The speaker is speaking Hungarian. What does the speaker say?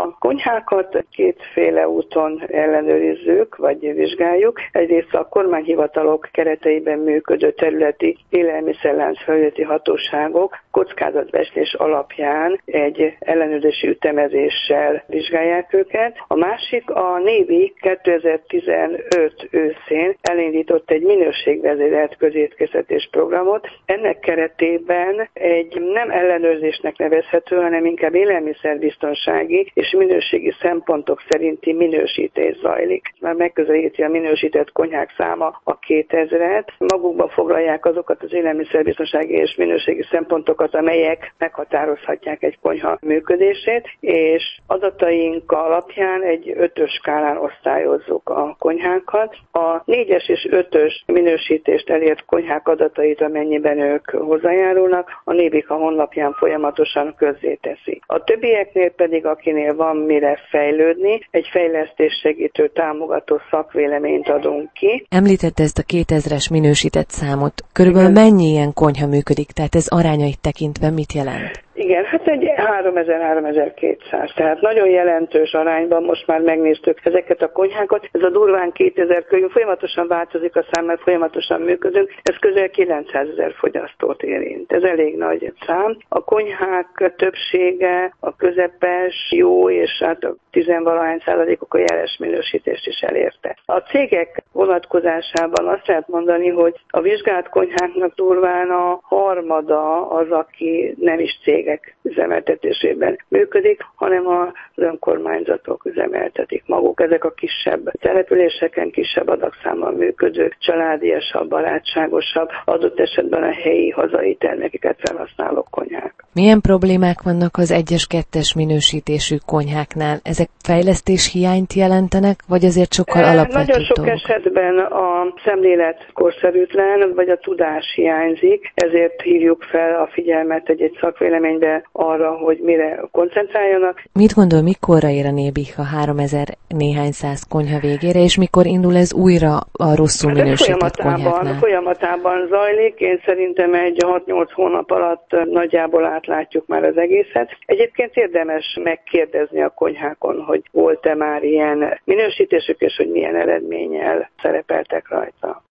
A konyhákat kétféle úton ellenőrizzük, vagy vizsgáljuk. Egyrészt a kormányhivatalok kereteiben működő területi élelmiszerlánc felügyeleti hatóságok kockázatbecslés alapján egy ellenőrzési ütemezéssel vizsgálják őket. A másik, a Nébi 2015 őszén elindított egy minőségvezérelt közétkeztetés programot. Ennek keretében egy nem ellenőrzésnek nevezhető, hanem inkább élelmiszerbiztonsági és minőségi szempontok szerinti minősítés zajlik. Már megközelíti a minősített konyhák száma a 2000-et. Magukban foglalják azokat az élelmiszerbiztonsági és minőségi szempontokat, amelyek meghatározhatják egy konyha működését, és adataink alapján egy 5-ös skálán osztályozzuk a konyhákat. A 4-es és 5-ös minősítést elért konyhák adatait, amennyiben ők hozzájárulnak, a Nébika honlapján folyamatosan közzéteszi. A többieknél pedig, akinél van mire fejlődni, egy fejlesztés segítő támogató szakvéleményt adunk ki. Említette ezt a 2000-es minősített számot. Körülbelül mennyi ilyen konyha működik? Tehát ez arányait tekintve mit jelent? Igen, hát egy 3000-3200, tehát nagyon jelentős arányban most már megnéztük ezeket a konyhákat. Ez a durván 2000 körül, folyamatosan változik a szám, mert folyamatosan működünk, ez közel 900 000 fogyasztót érint. Ez elég nagy szám. A konyhák többsége a közepes, jó, és hát a 10-valahány% a jeles minősítést is elérte. A cégek vonatkozásában azt lehet mondani, hogy a vizsgált konyháknak durván a harmada az, aki nem is cégek üzemeltetésében működik, hanem az önkormányzatok üzemeltetik maguk. Ezek a kisebb településeken, kisebb adagszámmal működő, családiasabb, barátságosabb, adott esetben a helyi, hazai termékeket felhasználó konyhák. Milyen problémák vannak az 1-es, 2-es minősítésű konyháknál? Ezek fejlesztés hiányt jelentenek, vagy azért sokkal alapvetőbb Nagyon sok dolgok? esetben a szemlélet korszerűtlen, vagy a tudás hiányzik, ezért hívjuk fel a figyelmet egy szakvéleménybe arra, hogy mire koncentráljanak. Mit gondol, mikorra ér a Nébika 3000 néhány száz konyha végére, és mikor indul ez újra a rosszul minősített konyháknál? Folyamatában zajlik. Én szerintem egy 6-8 hónap alatt nagyjából átlátjuk már az egészet. Egyébként érdemes megkérdezni a konyhákon, hogy volt-e már ilyen minősítésük, és hogy milyen eredménnyel szerepeltek rajta.